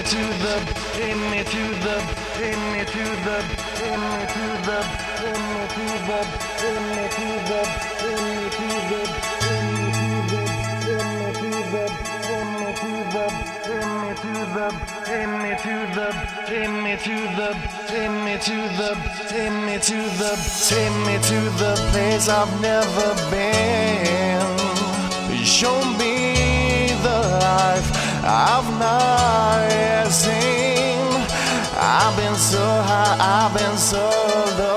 to the, take me to the, take me to the, take me to the, take me to the, take me to the, take me to the, take me to the, take me to the, take me to the, take me to the, take me to the place I've never been. Show me the life I've not yet seen. I've been so high, I've been so low.